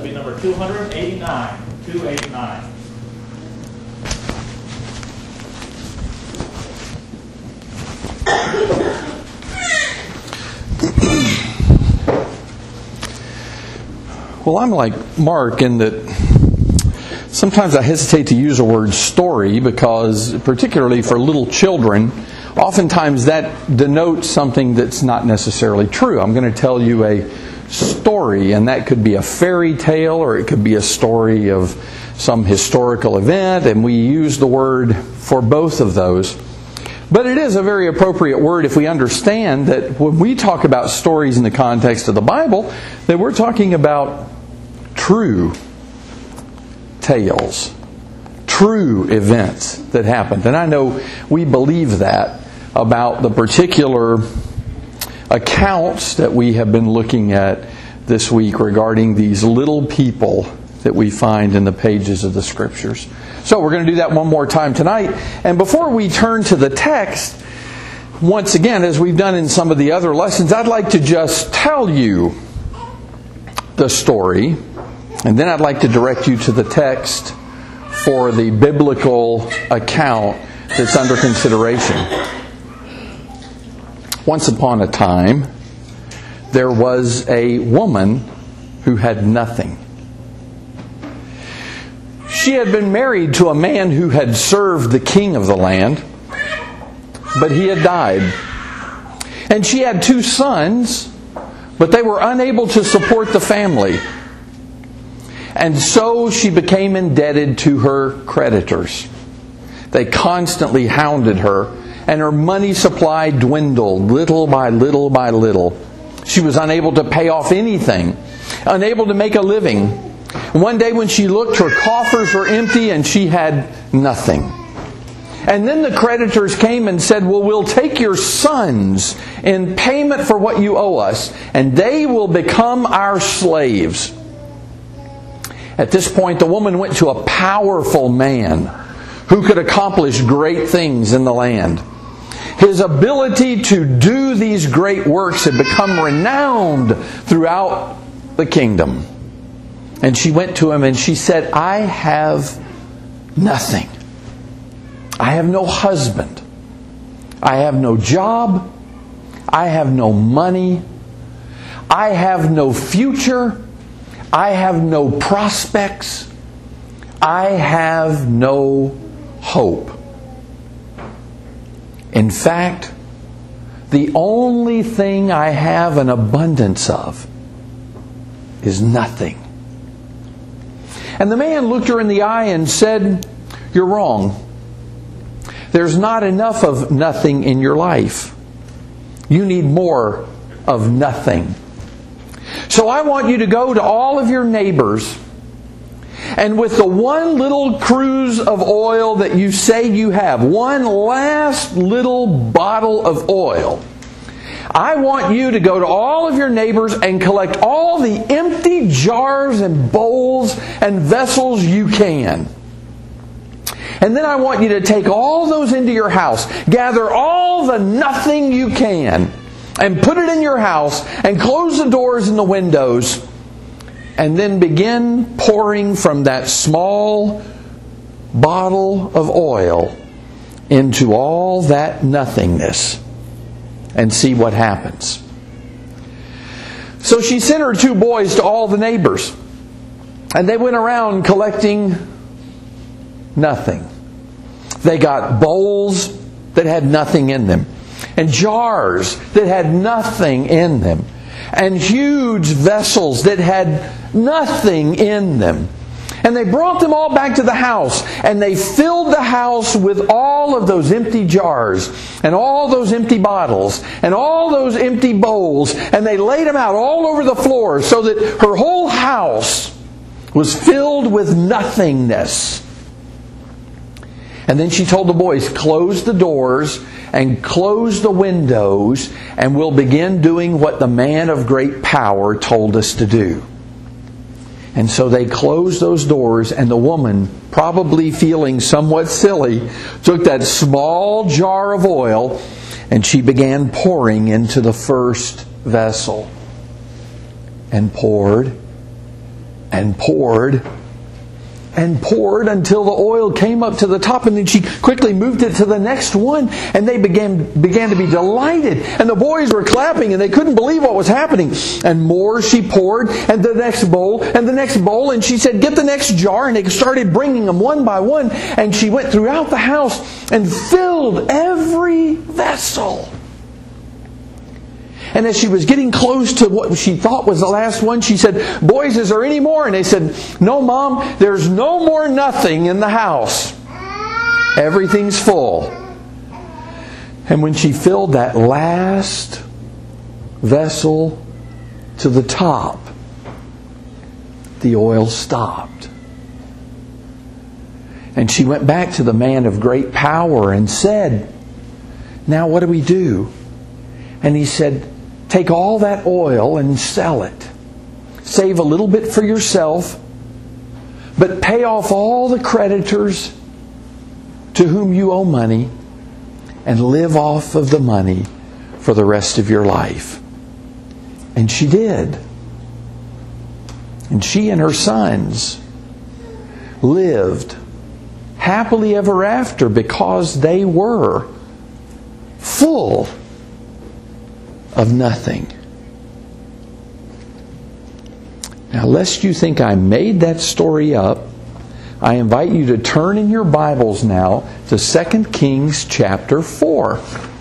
be number 289. 289. Well, I'm like Mark in that sometimes I hesitate to use the word story because, particularly for little children, oftentimes that denotes something that's not necessarily true. I'm going to tell you a story, and that could be a fairy tale or it could be a story of some historical event, and we use the word for both of those. But it is a very appropriate word if we understand that when we talk about stories in the context of the Bible, that we're talking about true tales, true events that happened. And I know we believe that about the particular accounts that we have been looking at this week regarding these little people that we find in the pages of the Scriptures. So we're going to do that one more time tonight. And before we turn to the text, once again, as we've done in some of the other lessons, I'd like to just tell you the story, and then I'd like to direct you to the text for the biblical account that's under consideration. Once upon a time, there was a woman who had nothing. She had been married to a man who had served the king of the land, but he had died. And she had 2 sons, but they were unable to support the family. And so she became indebted to her creditors. They constantly hounded her, and her money supply dwindled little by little by little. She was unable to pay off anything, unable to make a living. One day when she looked, her coffers were empty and she had nothing. And then the creditors came and said, well, we'll take your sons in payment for what you owe us, and they will become our slaves. At this point, the woman went to a powerful man who could accomplish great things in the land. His ability to do these great works had become renowned throughout the kingdom. And she went to him and she said, I have nothing. I have no husband. I have no job. I have no money. I have no future. I have no prospects. I have no hope. In fact, the only thing I have an abundance of is nothing. And the man looked her in the eye and said, you're wrong. There's not enough of nothing in your life. You need more of nothing. So I want you to go to all of your neighbors, and with the one little cruse of oil that you say you have, one last little bottle of oil, I want you to go to all of your neighbors and collect all the empty jars and bowls and vessels you can. And then I want you to take all those into your house. Gather all the nothing you can and put it in your house and close the doors and the windows. And then begin pouring from that small bottle of oil into all that nothingness and see what happens. So she sent her 2 boys to all the neighbors, and they went around collecting nothing. They got bowls that had nothing in them, and jars that had nothing in them, and huge vessels that had nothing in them. And they brought them all back to the house, and they filled the house with all of those empty jars, and all those empty bottles, and all those empty bowls, and they laid them out all over the floor so that her whole house was filled with nothingness. And then she told the boys, close the doors and close the windows, and we'll begin doing what the man of great power told us to do. And so they closed those doors, and the woman, probably feeling somewhat silly, took that small jar of oil and she began pouring into the first vessel. And poured and poured and poured until the oil came up to the top, and then she quickly moved it to the next one, and they began to be delighted, and the boys were clapping, and they couldn't believe what was happening. And more she poured, and the next bowl, and the next bowl, and she said, "Get the next jar," and they started bringing them one by one, and she went throughout the house and filled every vessel. And as she was getting close to what she thought was the last one, she said, "Boys, is there any more?" And they said, "No, Mom, there's no more nothing in the house. Everything's full." And when she filled that last vessel to the top, the oil stopped. And she went back to the man of great power and said, "Now what do we do?" And he said, "Take all that oil and sell it. Save a little bit for yourself, but pay off all the creditors to whom you owe money, and live off of the money for the rest of your life." And she did. And she and her sons lived happily ever after because they were full of nothing. Now, lest you think I made that story up, I invite you to turn in your Bibles now to 2 Kings chapter 4.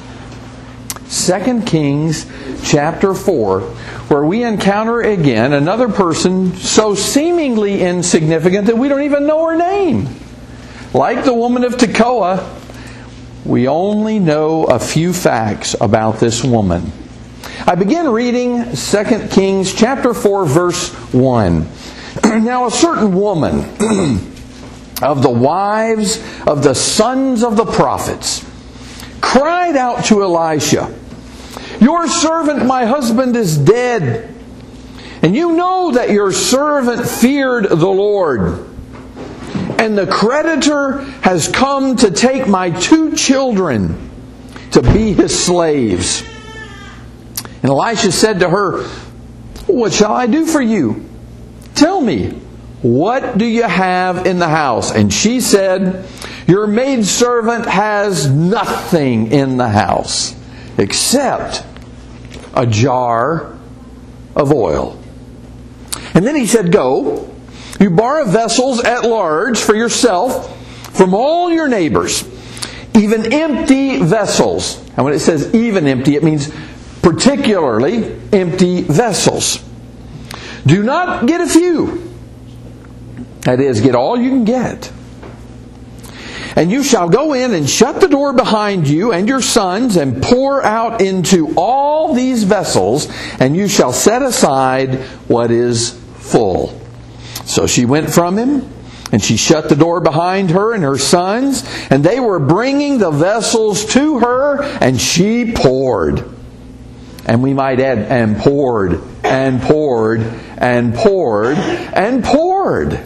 2 Kings chapter 4, where we encounter again another person so seemingly insignificant that we don't even know her name. Like the woman of Tekoa, we only know a few facts about this woman. I begin reading 2 Kings chapter 4, verse 1. Now a certain woman of the wives of the sons of the prophets cried out to Elisha, "Your servant, my husband, is dead. And you know that your servant feared the Lord. And the creditor has come to take my 2 children to be his slaves." And Elisha said to her, "What shall I do for you? Tell me, what do you have in the house?" And she said, "Your maidservant has nothing in the house except a jar of oil." And then he said, "Go, you borrow vessels at large for yourself from all your neighbors, even empty vessels." And when it says even empty, it means particularly empty vessels. "Do not get a few. That is, get all you can get. And you shall go in and shut the door behind you and your sons and pour out into all these vessels, and you shall set aside what is full." So she went from him, and she shut the door behind her and her sons, and they were bringing the vessels to her, and she poured. And we might add, and poured, and poured, and poured, and poured.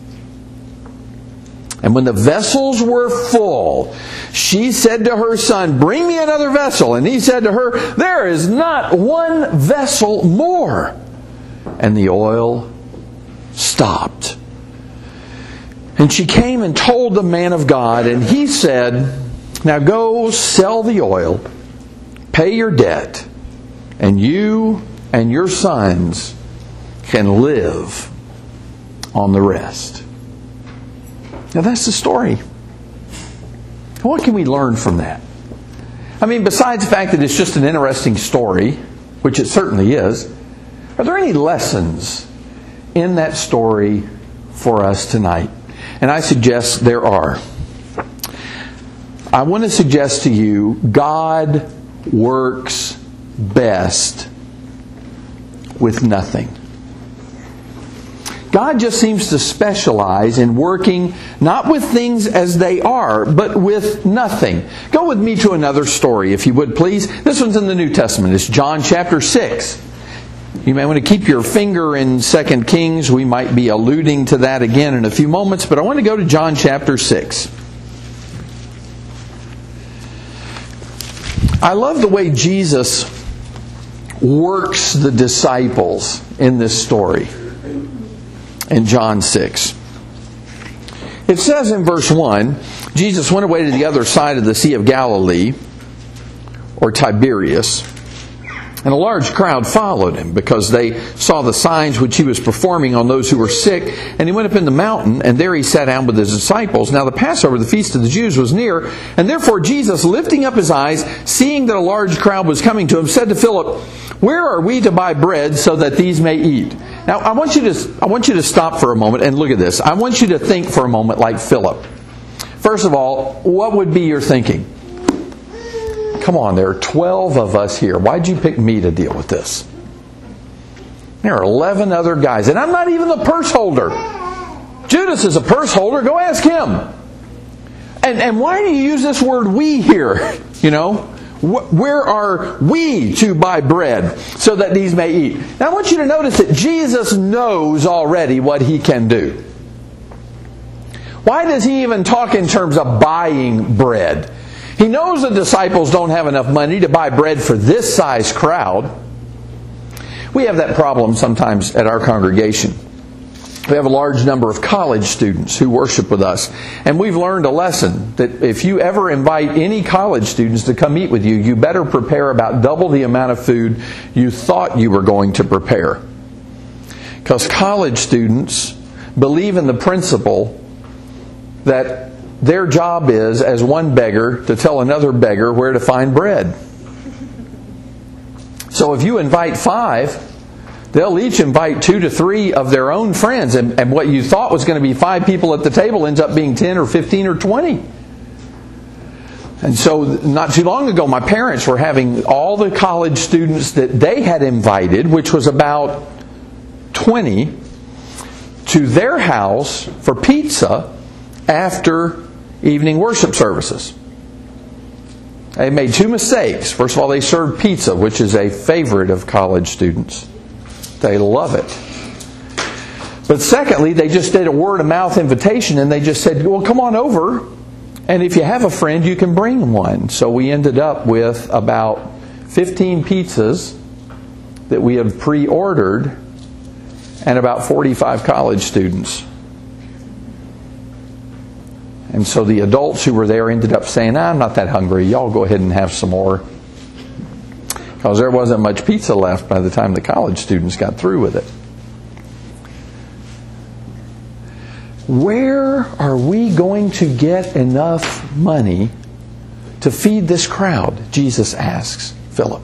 And when the vessels were full, she said to her son, "Bring me another vessel." And he said to her, "There is not one vessel more." And the oil stopped. And she came and told the man of God, and he said, "Now go sell the oil, pay your debt, and you and your sons can live on the rest." Now that's the story. What can we learn from that? I mean, besides the fact that it's just an interesting story, which it certainly is, are there any lessons in that story for us tonight? And I suggest there are. I want to suggest to you, God works best with nothing. God just seems to specialize in working not with things as they are, but with nothing. Go with me to another story, if you would please. This one's in the New Testament. It's John chapter 6. You may want to keep your finger in 2 Kings. We might be alluding to that again in a few moments, but I want to go to John chapter 6. I love the way Jesus works the disciples in this story. in John 6. It says in verse 1, Jesus went away to the other side of the Sea of Galilee, or Tiberias, and a large crowd followed him because they saw the signs which he was performing on those who were sick. And he went up in the mountain, and there he sat down with his disciples. Now the Passover, the feast of the Jews, was near. And therefore Jesus, lifting up his eyes, seeing that a large crowd was coming to him, said to Philip, "Where are we to buy bread so that these may eat?" Now I want you to stop for a moment and look at this. I want you to think for a moment like Philip. First of all, what would be your thinking? Come on, there are 12 of us here. Why'd you pick me to deal with this? There are 11 other guys, and I'm not even the purse holder. Judas is a purse holder. Go ask him. And why do you use this word "we" here? You know, where are we to buy bread so that these may eat? Now I want you to notice that Jesus knows already what he can do. Why does he even talk in terms of buying bread? He knows the disciples don't have enough money to buy bread for this size crowd. We have that problem sometimes at our congregation. We have a large number of college students who worship with us. And we've learned a lesson that if you ever invite any college students to come eat with you, you better prepare about double the amount of food you thought you were going to prepare. Because college students believe in the principle that their job is, as one beggar, to tell another beggar where to find bread. So if you invite 5, they'll each invite 2 to 3 of their own friends. And what you thought was going to be 5 people at the table ends up being 10 or 15 or 20. And so not too long ago, my parents were having all the college students that they had invited, which was about 20, to their house for pizza after evening worship services. They made 2 mistakes. First of all, they served pizza, which is a favorite of college students. They love it. But secondly, they just did a word-of-mouth invitation, and they just said, "Well, come on over, and if you have a friend, you can bring one." So we ended up with about 15 pizzas that we have pre-ordered and about 45 college students. And so the adults who were there ended up saying, "I'm not that hungry. Y'all go ahead and have some more." Because there wasn't much pizza left by the time the college students got through with it. Where are we going to get enough money to feed this crowd? Jesus asks Philip.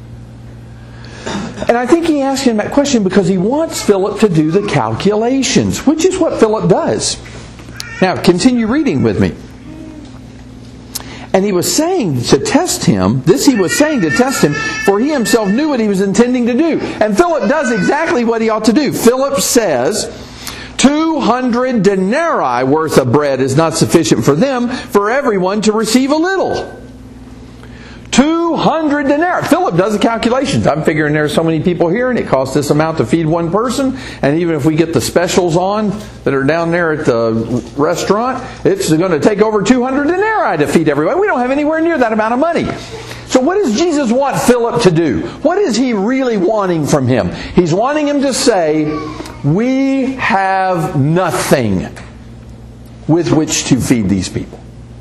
And I think he asked him that question because he wants Philip to do the calculations, which is what Philip does. Now, continue reading with me. And he was saying to test him, for he himself knew what he was intending to do. And Philip does exactly what he ought to do. Philip says, 200 denarii worth of bread is not sufficient for them, for everyone to receive a little. 200 denarii. Philip does the calculations. I'm figuring there's so many people here and it costs this amount to feed one person. And even if we get the specials on that are down there at the restaurant, it's going to take over 200 denarii to feed everyone. We don't have anywhere near that amount of money. So what does Jesus want Philip to do? What is he really wanting from him? He's wanting him to say, "We have nothing with which to feed these people.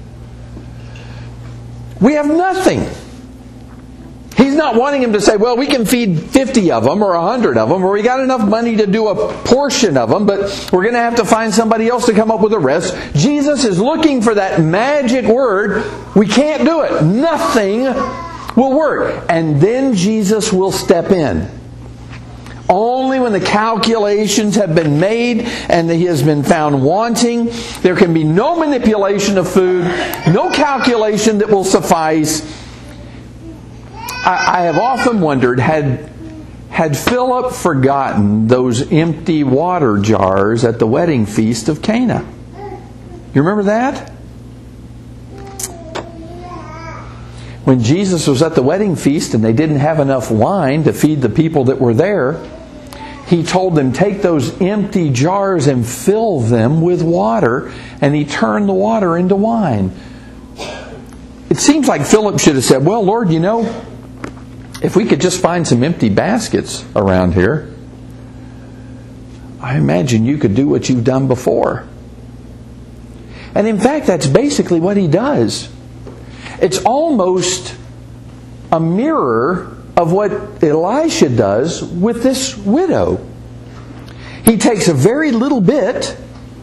We have nothing." He's not wanting him to say, "Well, we can feed 50 of them or 100 of them, or we got enough money to do a portion of them, but we're going to have to find somebody else to come up with the rest." Jesus is looking for that magic word. We can't do it. Nothing will work. And then Jesus will step in. Only when the calculations have been made and he has been found wanting, there can be no manipulation of food, no calculation that will suffice. I have often wondered, had Philip forgotten those empty water jars at the wedding feast of Cana? You remember that? When Jesus was at the wedding feast and they didn't have enough wine to feed the people that were there, He told them, "Take those empty jars and fill them with water." And He turned the water into wine. It seems like Philip should have said, "Well, Lord, if we could just find some empty baskets around here, I imagine you could do what you've done before. And in fact, that's basically what he does. It's almost a mirror of what Elisha does with this widow. He takes a very little bit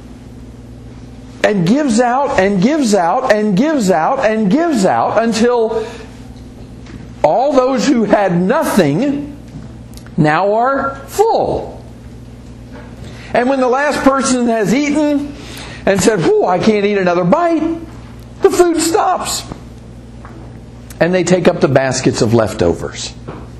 and gives out and gives out and gives out and gives out until all those who had nothing now are full. And when the last person has eaten and said, "Whew, I can't eat another bite," the food stops. And they take up the baskets of leftovers.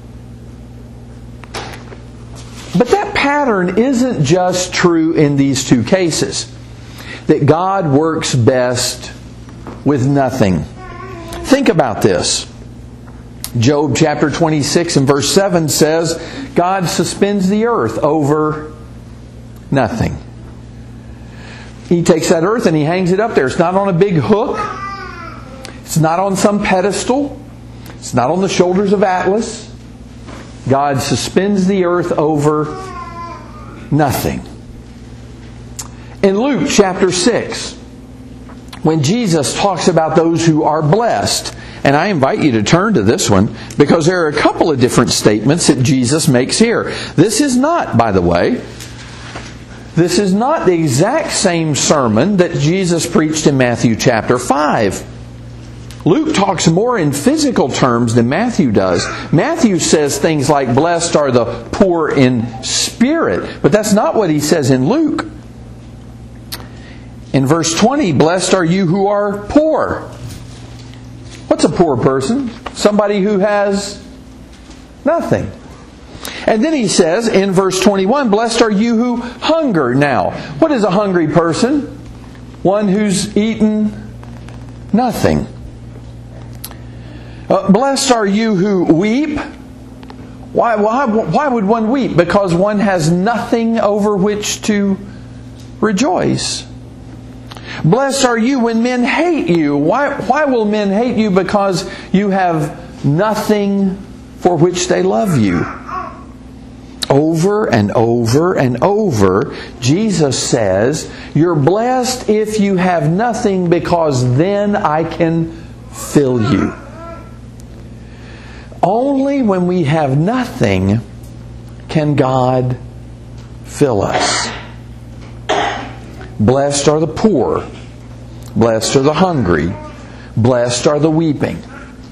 But that pattern isn't just true in these two cases. That God works best with nothing. Think about this. Job chapter 26 and verse 7 says, God suspends the earth over nothing. He takes that earth and He hangs it up there. It's not on a big hook. It's not on some pedestal. It's not on the shoulders of Atlas. God suspends the earth over nothing. In Luke chapter 6, when Jesus talks about those who are blessed, and I invite you to turn to this one because there are a couple of different statements that Jesus makes here. This is not, by the way, this is not the exact same sermon that Jesus preached in Matthew chapter 5. Luke talks more in physical terms than Matthew does. Matthew says things like, blessed are the poor in spirit. But that's not what he says in Luke. In verse 20, blessed are you who are poor. What's a poor person? Somebody who has nothing. And then he says in verse 21, blessed are you who hunger. Now, what is a hungry person? One who's eaten nothing. Blessed are you who weep. Why would one weep? Because one has nothing over which to rejoice. Blessed are you when men hate you. Why will men hate you? Because you have nothing for which they love you. Over and over and over, Jesus says, you're blessed if you have nothing because then I can fill you. Only when we have nothing can God fill us. Blessed are the poor. Blessed are the hungry. Blessed are the weeping.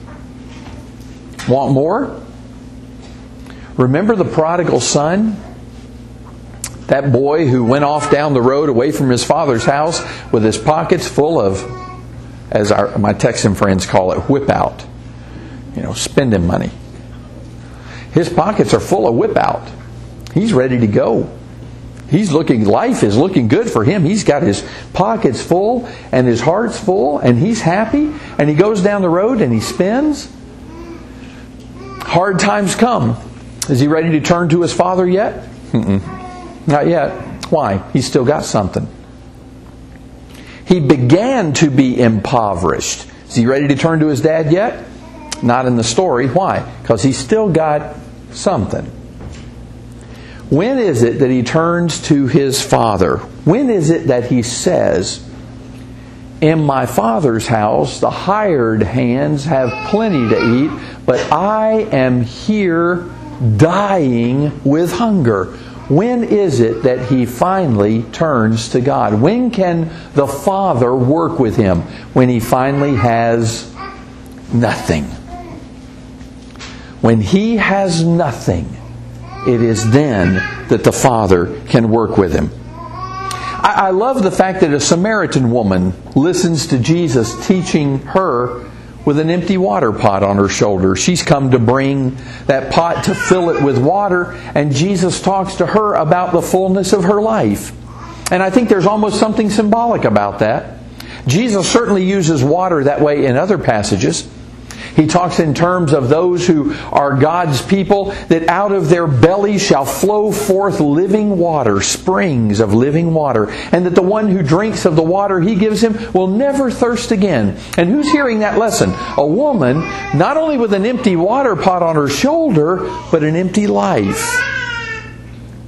Want more? Remember the prodigal son? That boy who went off down the road away from his father's house with his pockets full of, as my Texan friends call it, whip out. Spending money. His pockets are full of whip out. He's ready to go. Life is looking good for him. He's got his pockets full and his heart's full and he's happy and he goes down the road and he spends. Hard times come. Is he ready to turn to his father yet? Not yet. Why? He's still got something. He began to be impoverished. Is he ready to turn to his dad yet? Not in the story. Why? Because he's still got something. When is it that he turns to his father? When is it that he says, in my father's house the hired hands have plenty to eat, but I am here dying with hunger? When is it that he finally turns to God? When can the Father work with him? When he finally has nothing. When he has nothing, it is then that the Father can work with him. I love the fact that a Samaritan woman listens to Jesus teaching her with an empty water pot on her shoulder. She's come to bring that pot to fill it with water, and Jesus talks to her about the fullness of her life. And I think there's almost something symbolic about that. Jesus certainly uses water that way in other passages. He talks in terms of those who are God's people, that out of their belly shall flow forth living water, springs of living water, and that the one who drinks of the water He gives him will never thirst again. And who's hearing that lesson? A woman, not only with an empty water pot on her shoulder, but an empty life.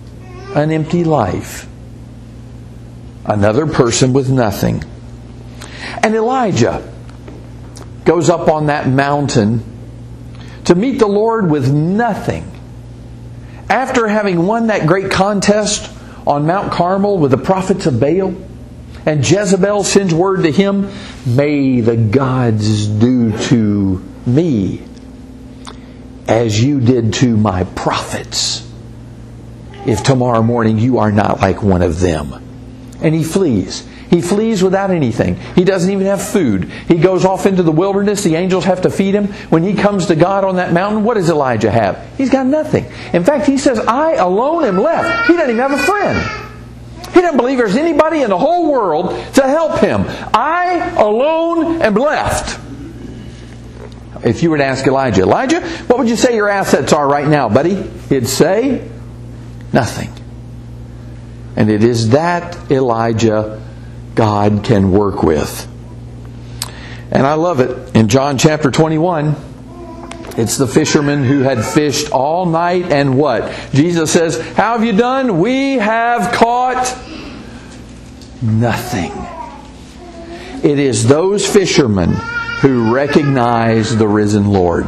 an empty life. Another person with nothing. And Elijah goes up on that mountain to meet the Lord with nothing. After having won that great contest on Mount Carmel with the prophets of Baal, and Jezebel sends word to him, "May the gods do to me as you did to my prophets, if tomorrow morning you are not like one of them." And he flees. He flees without anything. He doesn't even have food. He goes off into the wilderness. The angels have to feed him. When he comes to God on that mountain, what does Elijah have? He's got nothing. In fact, he says, "I alone am left." He doesn't even have a friend. He doesn't believe there's anybody in the whole world to help him. "I alone am left." If you were to ask Elijah, "Elijah, what would you say your assets are right now, buddy?" He'd say, "Nothing." And it is that Elijah God can work with. And I love it. In John chapter 21, it's the fishermen who had fished all night, and what? Jesus says, "How have you done?" "We have caught nothing." It is those fishermen who recognize the risen Lord.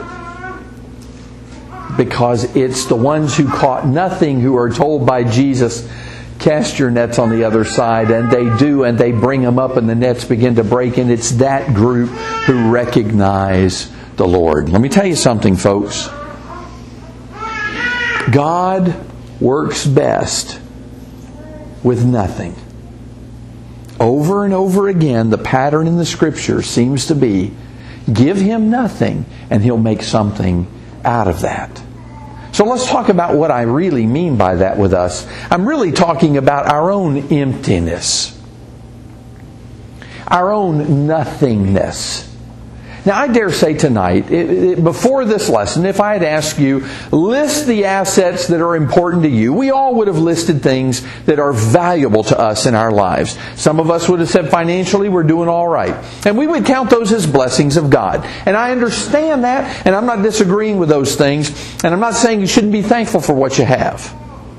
Because it's the ones who caught nothing who are told by Jesus, "Cast your nets on the other side," and they do, and they bring them up and the nets begin to break, and it's that group who recognize the Lord. Let me tell you something, folks. God works best with nothing. Over and over again, the pattern in the Scripture seems to be, give Him nothing and He'll make something out of that. So let's talk about what I really mean by that with us. I'm really talking about our own emptiness. Our own nothingness. Now I dare say tonight, before this lesson, if I had asked you, list the assets that are important to you, we all would have listed things that are valuable to us in our lives. Some of us would have said financially we're doing all right. And we would count those as blessings of God. And I understand that, and I'm not disagreeing with those things. And I'm not saying you shouldn't be thankful for what you have.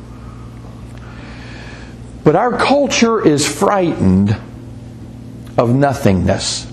But our culture is frightened of nothingness.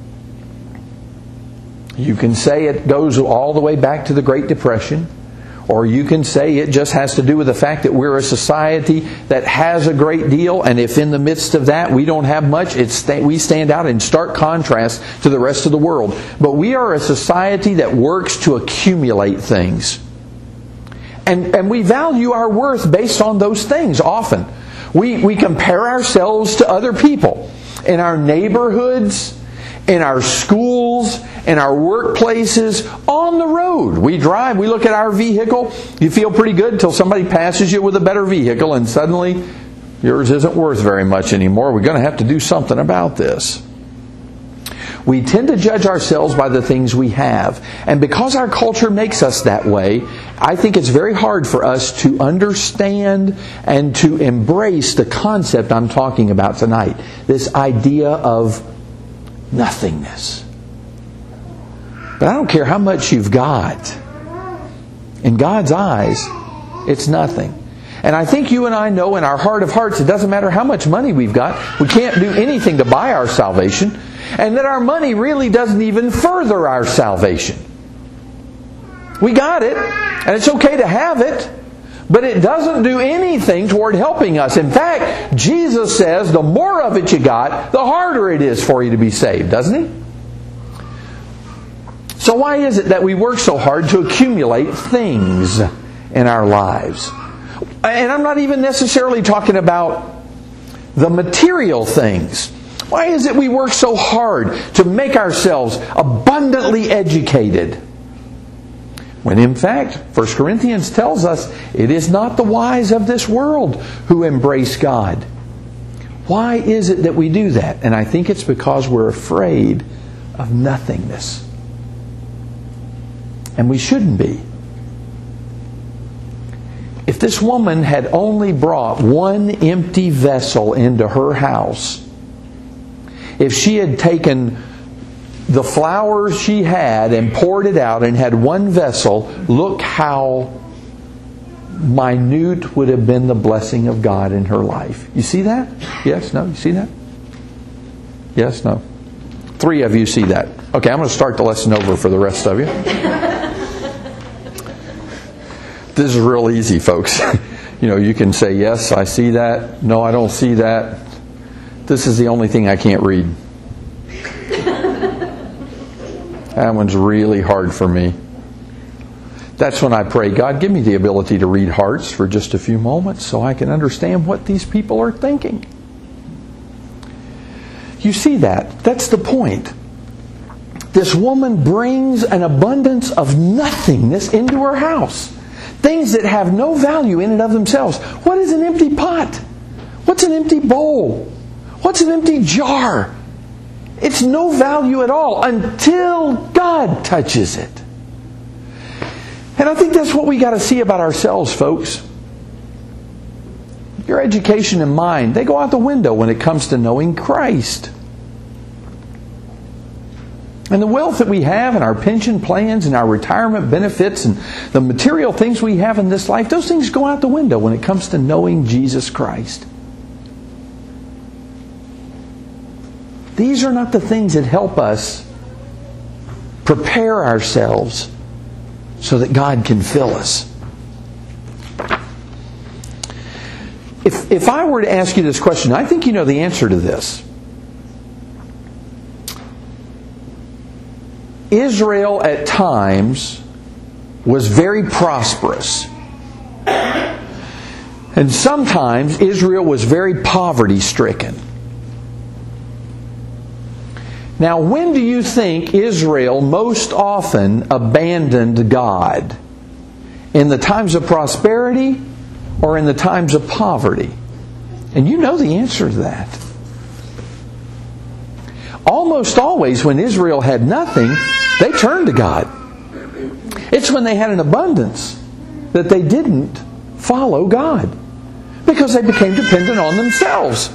You can say it goes all the way back to the Great Depression, or you can say it just has to do with the fact that we're a society that has a great deal, and if in the midst of that we don't have much, we stand out in stark contrast to the rest of the world. But we are a society that works to accumulate things. And we value our worth based on those things often. We compare ourselves to other people in our neighborhoods, in our schools, in our workplaces, on the road. We drive, we look at our vehicle, you feel pretty good until somebody passes you with a better vehicle and suddenly yours isn't worth very much anymore. We're going to have to do something about this. We tend to judge ourselves by the things we have. And because our culture makes us that way, I think it's very hard for us to understand and to embrace the concept I'm talking about tonight. This idea of nothingness. But I don't care how much you've got. In God's eyes, it's nothing. And I think you and I know in our heart of hearts, it doesn't matter how much money we've got. We can't do anything to buy our salvation. And that our money really doesn't even further our salvation. We got it, and it's okay to have it, but it doesn't do anything toward helping us. In fact, Jesus says the more of it you got, the harder it is for you to be saved, doesn't He? So why is it that we work so hard to accumulate things in our lives? And I'm not even necessarily talking about the material things. Why is it we work so hard to make ourselves abundantly educated? When in fact, 1 Corinthians tells us it is not the wise of this world who embrace God. Why is it that we do that? And I think it's because we're afraid of nothingness. And we shouldn't be. If this woman had only brought one empty vessel into her house, if she had taken the flour she had and poured it out and had one vessel, look how minute would have been the blessing of God in her life. You see that? Yes? No? You see that? Yes? No? 3 of you see that. Okay, I'm going to start the lesson over for the rest of you. This is real easy, folks. You can say, yes, I see that. No, I don't see that. This is the only thing I can't read. That one's really hard for me. That's when I pray, God, give me the ability to read hearts for just a few moments so I can understand what these people are thinking. You see that? That's the point. This woman brings an abundance of nothingness into her house. Things that have no value in and of themselves. What is an empty pot? What's an empty bowl? What's an empty jar? It's no value at all until God touches it. And I think that's what we got to see about ourselves, folks. Your education and mine, they go out the window when it comes to knowing Christ. And the wealth that we have and our pension plans and our retirement benefits and the material things we have in this life, those things go out the window when it comes to knowing Jesus Christ. These are not the things that help us prepare ourselves so that God can fill us. If I were to ask you this question, I think you know the answer to this. Israel at times was very prosperous. And sometimes Israel was very poverty-stricken. Now, when do you think Israel most often abandoned God? In the times of prosperity or in the times of poverty? And you know the answer to that. Almost always when Israel had nothing, they turned to God. It's when they had an abundance that they didn't follow God, because they became dependent on themselves.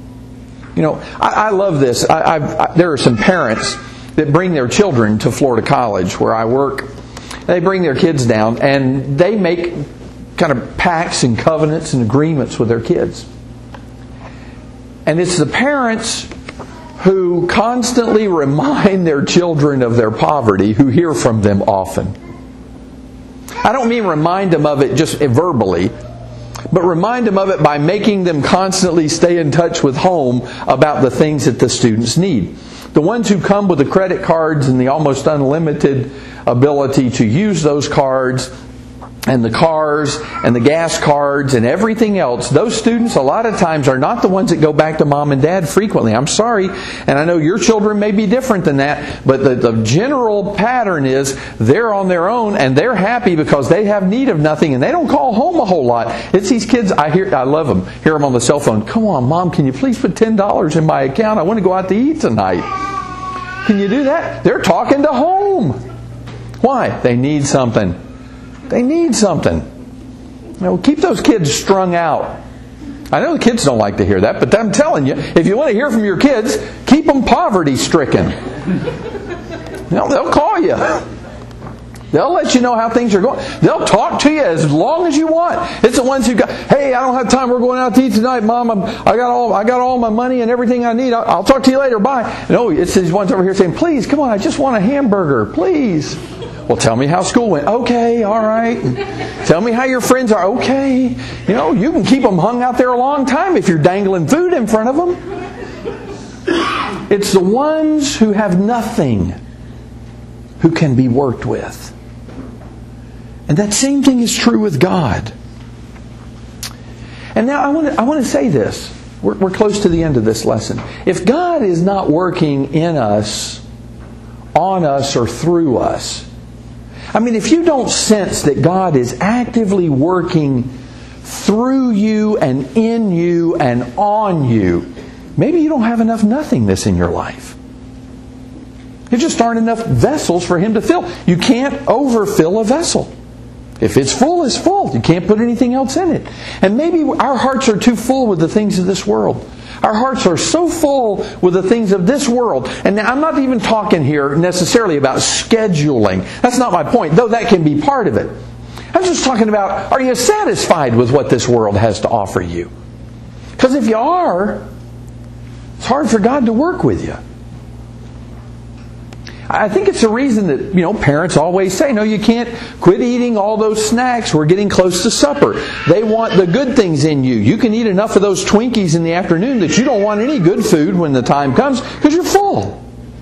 I love this. There are some parents that bring their children to Florida College, where I work. They bring their kids down, and they make kind of pacts and covenants and agreements with their kids. And it's the parents who constantly remind their children of their poverty who hear from them often. I don't mean remind them of it just verbally, but remind them of it by making them constantly stay in touch with home about the things that the students need. The ones who come with the credit cards and the almost unlimited ability to use those cards, and the cars and the gas cards and everything else, those students a lot of times are not the ones that go back to mom and dad frequently. I'm sorry, and I know your children may be different than that, but the general pattern is they're on their own and they're happy because they have need of nothing and they don't call home a whole lot. It's these kids, I love them, hear them on the cell phone. Come on, Mom, can you please put $10 in my account? I want to go out to eat tonight. Can you do that? They're talking to home. Why? They need something. They need something. Keep those kids strung out. I know the kids don't like to hear that, but I'm telling you, if you want to hear from your kids, keep them poverty-stricken. They'll call you. They'll let you know how things are going. They'll talk to you as long as you want. It's the ones who go, hey, I don't have time. We're going out to eat tonight, Mom. I got all my money and everything I need. I'll talk to you later. Bye. No, it's these ones over here saying, please, come on, I just want a hamburger. Please. Well, tell me how school went. Okay, all right. Tell me how your friends are. Okay. You can keep them hung out there a long time if you're dangling food in front of them. It's the ones who have nothing who can be worked with. And that same thing is true with God. And now I want to say this. We're close to the end of this lesson. If God is not working in us, on us, or through us, if you don't sense that God is actively working through you and in you and on you, maybe you don't have enough nothingness in your life. There just aren't enough vessels for Him to fill. You can't overfill a vessel. If it's full, it's full. You can't put anything else in it. And maybe our hearts are too full with the things of this world. Our hearts are so full with the things of this world. And now I'm not even talking here necessarily about scheduling. That's not my point, though that can be part of it. I'm just talking about, are you satisfied with what this world has to offer you? Because if you are, it's hard for God to work with you. I think it's the reason that, parents always say, no, you can't quit eating all those snacks. We're getting close to supper. They want the good things in you. You can eat enough of those Twinkies in the afternoon that you don't want any good food when the time comes because you're full.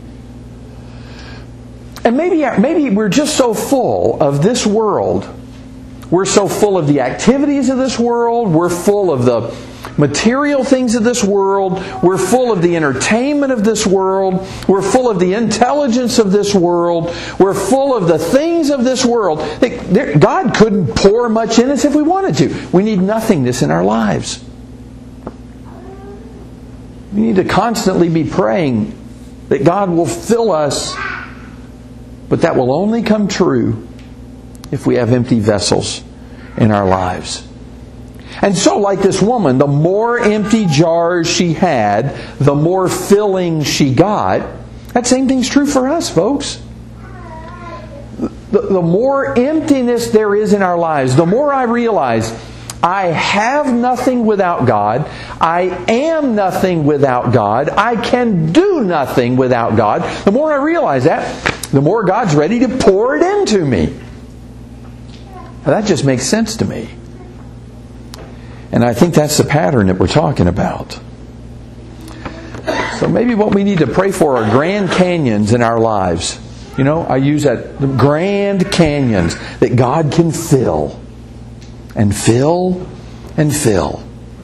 And maybe we're just so full of this world. We're so full of the activities of this world. We're full of the material things of this world. We're full of the entertainment of this world. We're full of the intelligence of this world. We're full of the things of this world. God couldn't pour much in us if we wanted to. We need nothingness in our lives. We need to constantly be praying that God will fill us, but that will only come true if we have empty vessels in our lives. And so, like this woman, the more empty jars she had, the more filling she got. That same thing's true for us, folks. The more emptiness there is in our lives, the more I realize I have nothing without God. I am nothing without God. I can do nothing without God. The more I realize that, the more God's ready to pour it into me. Now, that just makes sense to me. And I think that's the pattern that we're talking about. So maybe what we need to pray for are Grand Canyons in our lives. I use that, the Grand Canyons that God can fill and fill and fill.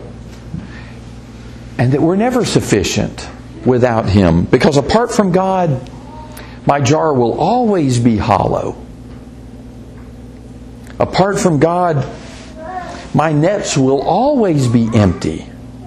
And that we're never sufficient without Him. Because apart from God, my jar will always be hollow. Apart from God, my nets will always be empty.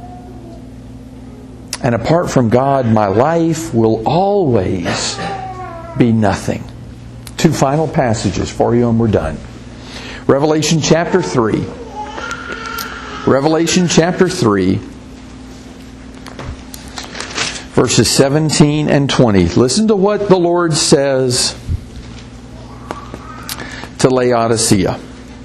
And apart from God, my life will always be nothing. 2 final passages for you and we're done. Revelation chapter 3. Revelation chapter 3. Verses 17 and 20. Listen to what the Lord says to Laodicea.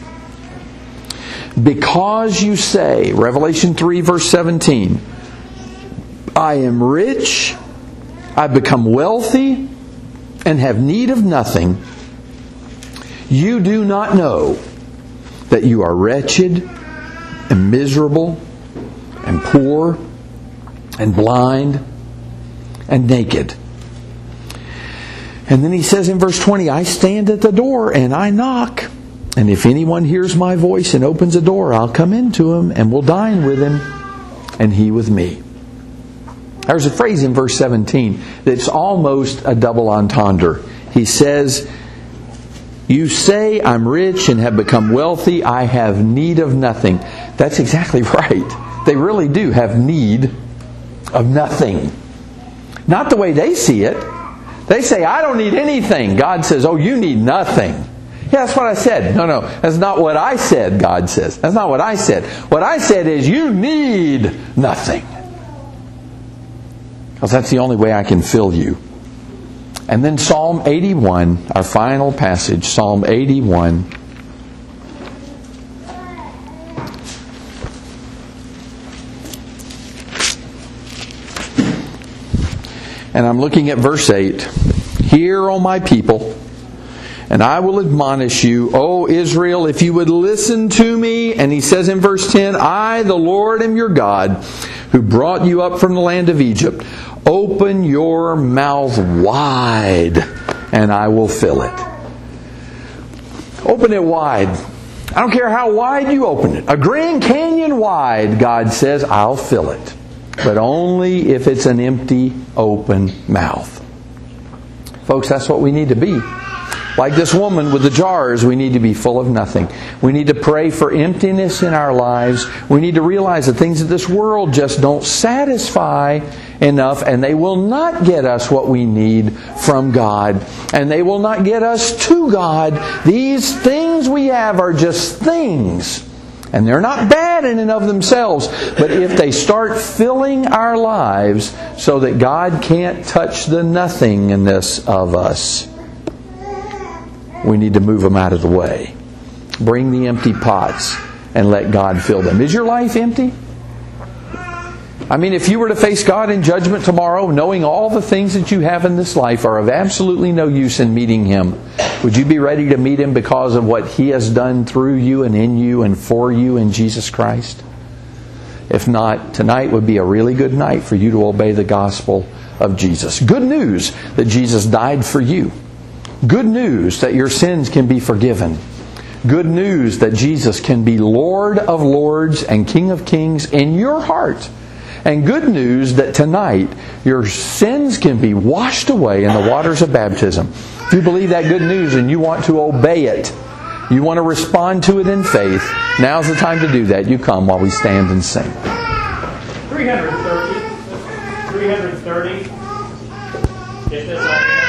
Because you say, Revelation 3 verse 17, I am rich, I've become wealthy, and have need of nothing, you do not know that you are wretched and miserable and poor and blind and naked. And then he says in verse 20, I stand at the door and I knock. And if anyone hears my voice and opens a door, I'll come into him and will dine with him and he with me. There's a phrase in verse 17 that's almost a double entendre. He says, you say I'm rich and have become wealthy. I have need of nothing. That's exactly right. They really do have need of nothing. Not the way they see it. They say, I don't need anything. God says, oh, you need nothing. Yeah, that's what I said. No, that's not what I said, God says. That's not what I said. What I said is you need nothing. Because that's the only way I can fill you. And then Psalm 81, our final passage, Psalm 81. And I'm looking at verse 8. Hear, O my people, and I will admonish you, O Israel, if you would listen to me. And he says in verse 10, I, the Lord, am your God, who brought you up from the land of Egypt. Open your mouth wide, and I will fill it. Open it wide. I don't care how wide you open it. A Grand Canyon wide, God says, I'll fill it. But only if it's an empty, open mouth. Folks, that's what we need to be. Like this woman with the jars, we need to be full of nothing. We need to pray for emptiness in our lives. We need to realize the things of this world just don't satisfy enough, and they will not get us what we need from God. And they will not get us to God. These things we have are just things. And they're not bad in and of themselves. But if they start filling our lives so that God can't touch the nothingness of us, we need to move them out of the way. bring the empty pots and let God fill them. Is your life empty? I mean, if you were to face God in judgment tomorrow, knowing all the things that you have in this life are of absolutely no use in meeting Him, would you be ready to meet Him because of what He has done through you and in you and for you in Jesus Christ? If not, tonight would be a really good night for you to obey the gospel of Jesus. Good news that Jesus died for you. Good news that your sins can be forgiven. Good news that Jesus can be Lord of Lords and King of Kings in your heart. And good news that tonight your sins can be washed away in the waters of baptism. If you believe that good news and you want to obey it, you want to respond to it in faith, now's the time to do that. You come while we stand and sing. 330. Get this on.